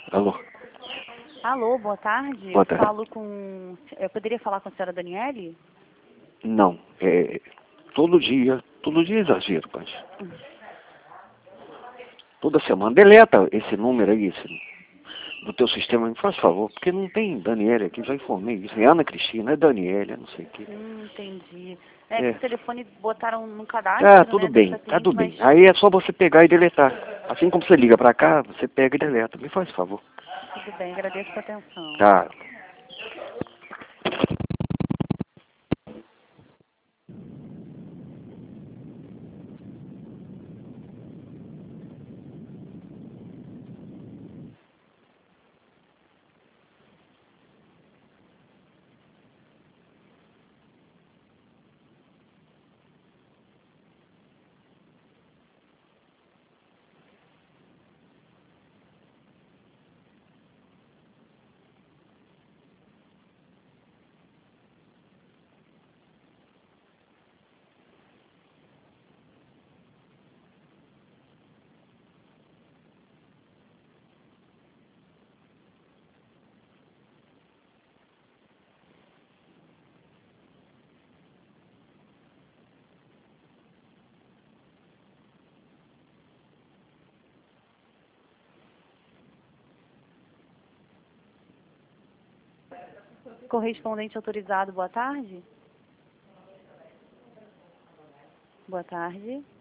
Alô, Alô, boa tarde. boa Eu tarde. falo com... Eu poderia falar com a senhora Daniele? Não, todo dia é exagero, mas toda semana. Deleta esse número aí, do teu sistema, me faz favor, porque não tem Daniela aqui, já informei isso. É Ana Cristina, é Daniela, não sei o quê. Entendi. É É. que o telefone botaram no cadastro, Tudo né, bem, dessa tá cliente, tudo mas bem. Aí é só você pegar e deletar. Assim como você liga pra cá, você pega e deleta. Me faz favor. tudo bem, agradeço a atenção. Tá. Correspondente autorizado, boa tarde? Boa tarde.